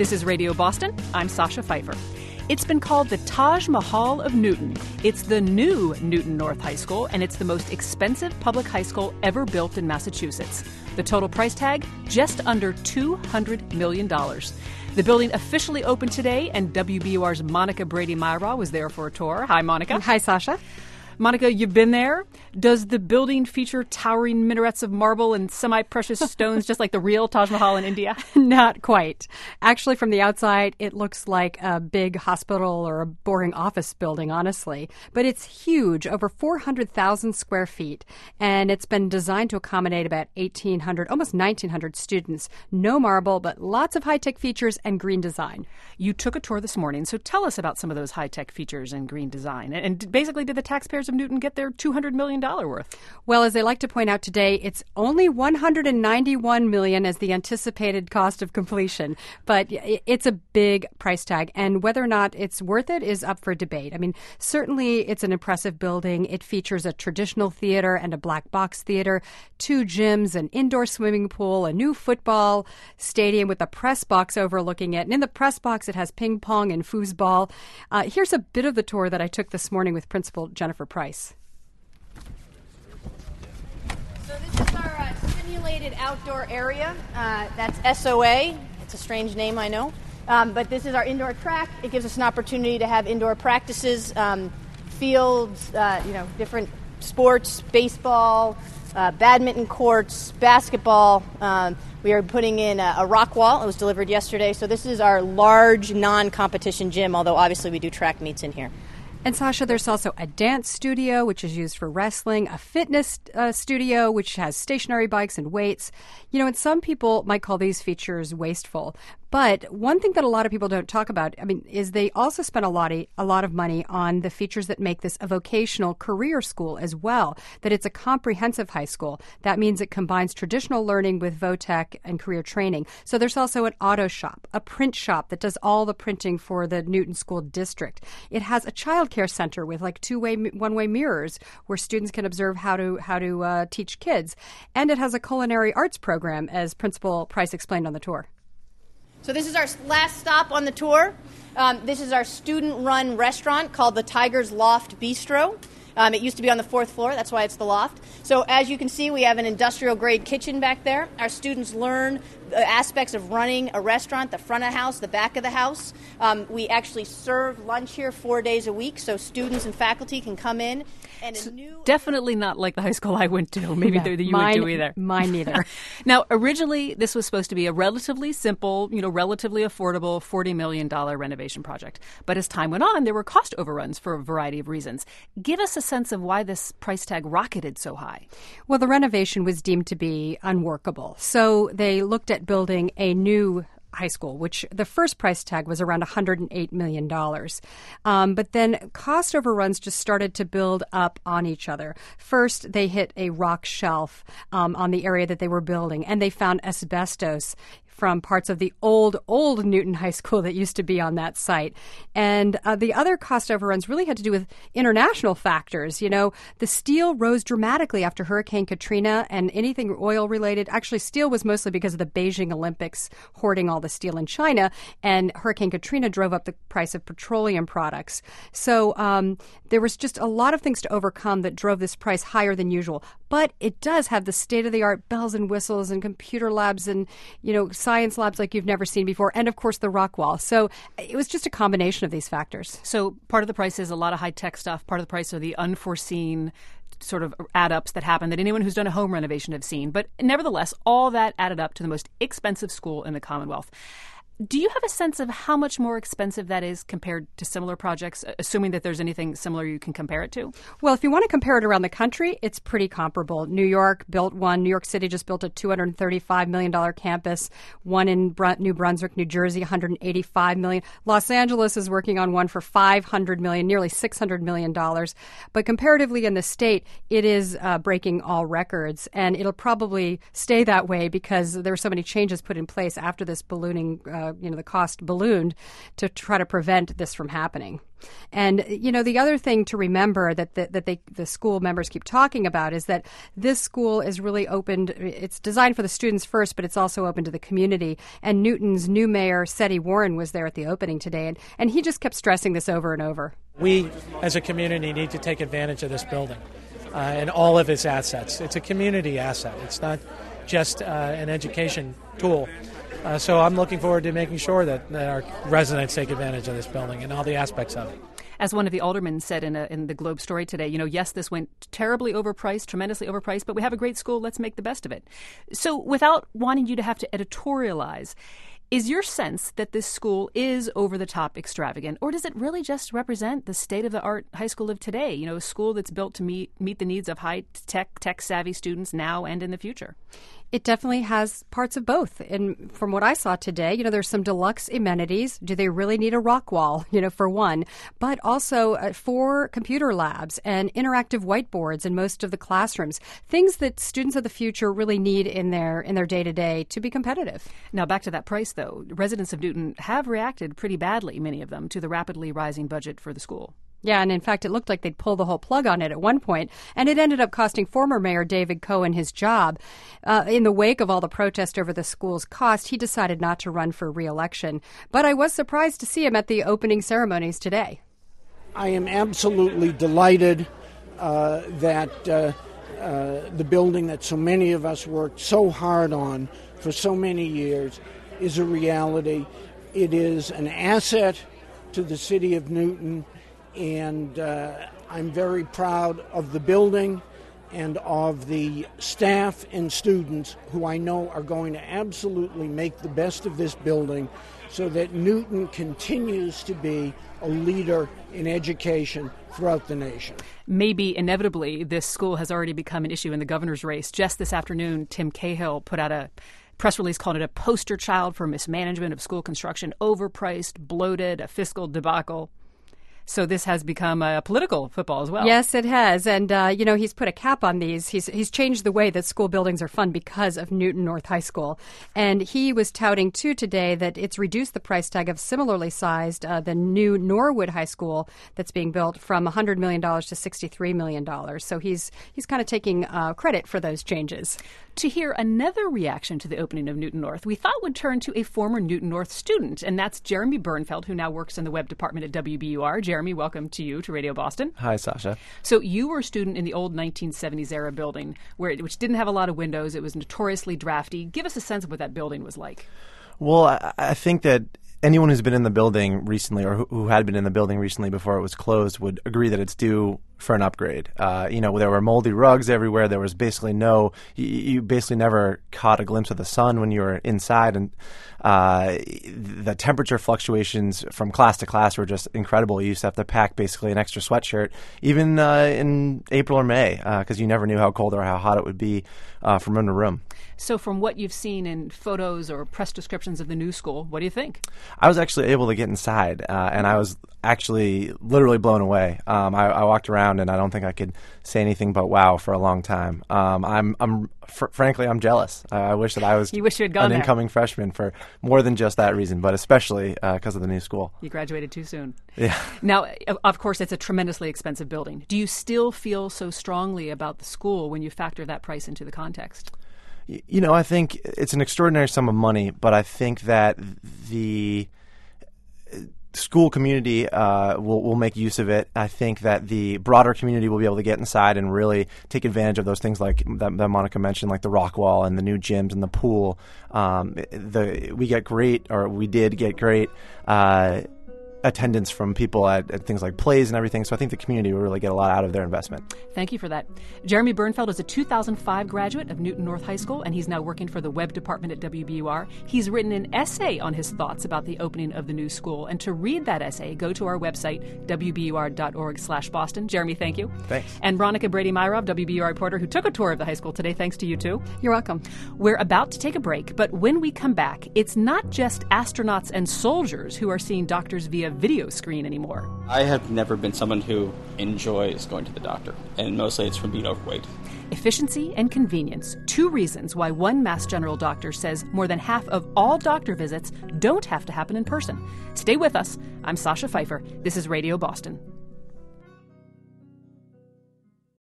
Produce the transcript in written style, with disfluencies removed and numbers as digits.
This is Radio Boston. I'm Sasha Pfeiffer. It's been called the Taj Mahal of Newton. It's the new Newton North High School, and it's the most expensive public high school ever built in Massachusetts. The total price tag, just under $200 million. The building officially opened today, and WBUR's Monica Brady-Myra was there for a tour. Hi, Monica. Hi, Sasha. Monica, you've been there. Does the building feature towering minarets of marble and semi-precious stones just like the real Taj Mahal in India? Not quite. Actually, from the outside, it looks like a big hospital or a boring office building, honestly. But it's huge, over 400,000 square feet, and it's been designed to accommodate about 1,800, almost 1,900 students. No marble, but lots of high-tech features and green design. You took a tour this morning, so tell us about some of those high-tech features and green design. And basically, did the taxpayers of Newton get their $200 million worth? Well, as they like to point out today, it's only $191 million as the anticipated cost of completion. But it's a big price tag, and whether or not it's worth it is up for debate. I mean, certainly it's an impressive building. It features a traditional theater and a black box theater, 2 gyms, an indoor swimming pool, a new football stadium with a press box overlooking it. And in the press box, it has ping pong and foosball. Here's a bit of the tour that I took this morning with Principal Jennifer Price. So this is our simulated outdoor area. That's SOA. It's a strange name, I know. But this is our indoor track. It gives us an opportunity to have indoor practices, fields, different sports, baseball, badminton courts, basketball. We are putting in a rock wall. It was delivered yesterday. So this is our large non-competition gym, although obviously we do track meets in here. And Sasha, there's also a dance studio, which is used for wrestling, a fitness studio, which has stationary bikes and weights. You know, and some people might call these features wasteful. But one thing that a lot of people don't talk about, is they also spend a lot of money on the features that make this a vocational career school as well, that it's a comprehensive high school. That means it combines traditional learning with VOTEC and career training. So there's also an auto shop, a print shop that does all the printing for the Newton School District. It has a child care center with like one-way mirrors where students can observe how to teach kids. And it has a culinary arts program, as Principal Price explained on the tour. So this is our last stop on the tour. This is our student-run restaurant called the Tiger's Loft Bistro. It used to be on the 4th floor. That's why it's the loft. So as you can see, we have an industrial-grade kitchen back there. Our students learn the aspects of running a restaurant, the front of the house, the back of the house. We actually serve lunch here 4 days a week, so students and faculty can come in. And definitely not like the high school I went to. Maybe no, you went to either. Mine neither. Now, originally, this was supposed to be a relatively simple, relatively affordable $40 million renovation project. But as time went on, there were cost overruns for a variety of reasons. Give us a sense of why this price tag rocketed so high. Well, the renovation was deemed to be unworkable. So they looked at building a new high school, which the first price tag was around $108 million. But then cost overruns just started to build up on each other. First, they hit a rock shelf on the area that they were building, and they found asbestos from parts of the old Newton High School that used to be on that site. And the other cost overruns really had to do with international factors. You know, the steel rose dramatically after Hurricane Katrina, and anything oil-related. Actually, steel was mostly because of the Beijing Olympics hoarding all the steel in China, and Hurricane Katrina drove up the price of petroleum products. So there was just a lot of things to overcome that drove this price higher than usual. But it does have the state-of-the-art bells and whistles and computer labs and, science labs like you've never seen before, and of course the rock wall. So it was just a combination of these factors. So part of the price is a lot of high-tech stuff. Part of the price are the unforeseen sort of add-ups that happen that anyone who's done a home renovation have seen. But nevertheless, all that added up to the most expensive school in the Commonwealth. Do you have a sense of how much more expensive that is compared to similar projects, assuming that there's anything similar you can compare it to? Well, if you want to compare it around the country, it's pretty comparable. New York built one. New York City just built a $235 million campus. One in New Brunswick, New Jersey, $185 million. Los Angeles is working on one for $500 million, nearly $600 million. But comparatively in the state, it is breaking all records. And it'll probably stay that way because there were so many changes put in place after this ballooning the cost ballooned to try to prevent this from happening. And, the other thing to remember that the school members keep talking about is that this school is really opened. It's designed for the students first, but it's also open to the community. And Newton's new mayor, Seti Warren, was there at the opening today, and he just kept stressing this over and over. We, as a community, need to take advantage of this building and all of its assets. It's a community asset. It's not just an education tool. So I'm looking forward to making sure that our residents take advantage of this building and all the aspects of it. As one of the aldermen said in the Globe story today, yes, this went terribly overpriced, tremendously overpriced, but we have a great school. Let's make the best of it. So without wanting you to have to editorialize, is your sense that this school is over-the-top extravagant, or does it really just represent the state-of-the-art high school of today, a school that's built to meet the needs of high-tech, tech-savvy students now and in the future? It definitely has parts of both. And from what I saw today, there's some deluxe amenities. Do they really need a rock wall, for one? But also 4 computer labs and interactive whiteboards in most of the classrooms, things that students of the future really need in their day-to-day to be competitive. Now, back to that price, though. Residents of Newton have reacted pretty badly, many of them, to the rapidly rising budget for the school. Yeah, and in fact, it looked like they'd pull the whole plug on it at one point, and it ended up costing former Mayor David Cohen his job. In the wake of all the protest over the school's cost, he decided not to run for re-election. But I was surprised to see him at the opening ceremonies today. I am absolutely delighted that the building that so many of us worked so hard on for so many years is a reality. It is an asset to the city of Newton. And I'm very proud of the building and of the staff and students who I know are going to absolutely make the best of this building so that Newton continues to be a leader in education throughout the nation. Maybe inevitably this school has already become an issue in the governor's race. Just this afternoon, Tim Cahill put out a press release calling it a poster child for mismanagement of school construction, overpriced, bloated, a fiscal debacle. So this has become a political football as well. Yes, it has. And, he's put a cap on these. He's changed the way that school buildings are funded because of Newton North High School. And he was touting, too, today that it's reduced the price tag of similarly sized the new Norwood High School that's being built from $100 million to $63 million. So he's kind of taking credit for those changes. To hear another reaction to the opening of Newton North, we thought would turn to a former Newton North student, and that's Jeremy Bernfeld, who now works in the web department at WBUR. Jeremy, welcome to you to Radio Boston. Hi, Sasha. So you were a student in the old 1970s era building, which didn't have a lot of windows. It was notoriously drafty. Give us a sense of what that building was like. Well, I think that anyone who's been in the building recently or who had been in the building recently before it was closed would agree that it's due for an upgrade. There were moldy rugs everywhere. There was basically you basically never caught a glimpse of the sun when you were inside. And the temperature fluctuations from class to class were just incredible. You used to have to pack basically an extra sweatshirt, even in April or May, because you never knew how cold or how hot it would be from room to room. So from what you've seen in photos or press descriptions of the new school, what do you think? I was actually able to get inside, and I was actually literally blown away. I walked around, and I don't think I could say anything but wow for a long time. Frankly, I'm jealous. I wish that I was you wish you had gone an incoming freshman for more than just that reason, but especially because of the new school. You graduated too soon. Yeah. Now, of course, it's a tremendously expensive building. Do you still feel so strongly about the school when you factor that price into the context? I think it's an extraordinary sum of money, but I think that the school community will make use of it. I think that the broader community will be able to get inside and really take advantage of those things like that Monica mentioned, like the rock wall and the new gyms and the pool. We did get great attendance from people at things like plays and everything. So I think the community will really get a lot out of their investment. Thank you for that. Jeremy Bernfeld is a 2005 graduate of Newton North High School, and he's now working for the web department at WBUR. He's written an essay on his thoughts about the opening of the new school. And to read that essay, go to our website, wbur.org/Boston. Jeremy, thank you. Thanks. And Veronica Brady-Myrov, WBUR reporter, who took a tour of the high school today. Thanks to you, too. You're welcome. We're about to take a break, but when we come back, it's not just astronauts and soldiers who are seeing doctors via video screen anymore. I have never been someone who enjoys going to the doctor, and mostly it's from being overweight. Efficiency and convenience, 2 reasons why one Mass General doctor says more than half of all doctor visits don't have to happen in person. Stay with us. I'm Sasha Pfeiffer. This is Radio Boston.